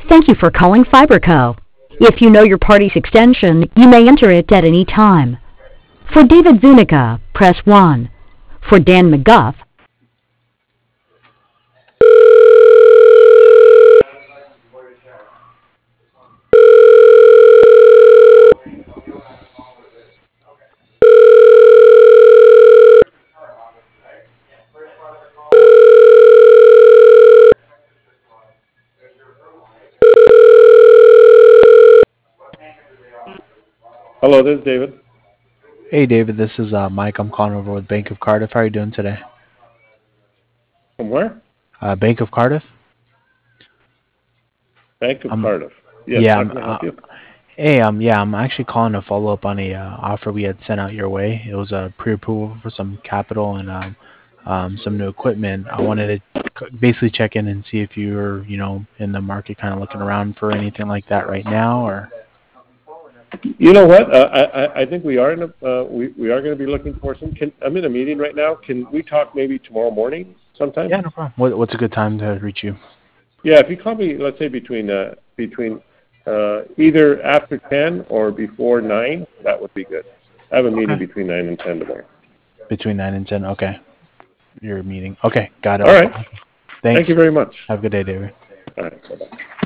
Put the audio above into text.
Thank you for calling FiberCo. If you know your party's extension, you may enter it at any time. For David Zuniga, press 1. For Dan McGuff, Hello, this is David. Hey David, this is Mike. I'm calling over with Bank of Cardiff. How are you doing today? From where? Bank of Cardiff. Bank of Um, Cardiff. Yes, yeah. how can I help you? Yeah. I'm actually calling to follow up on a offer we had sent out your way. It was a pre-approval for some capital and some new equipment. I wanted to basically check in and see if you were, in the market, kind of looking around for anything like that right now, or. You know what? I think we are we are going to be looking for some. I'm in a meeting right now. Can we talk maybe tomorrow morning sometime? Yeah, no problem. What's a good time to reach you? Yeah, if you call me, let's say between either after 10 or before 9, that would be good. I have a meeting Okay. between 9 and 10 tomorrow. Between 9 and 10. Okay. Your meeting. Okay, got it. All I'll right. call. Thank you Thanks. very much. Have a good day, David. All right. Bye-bye.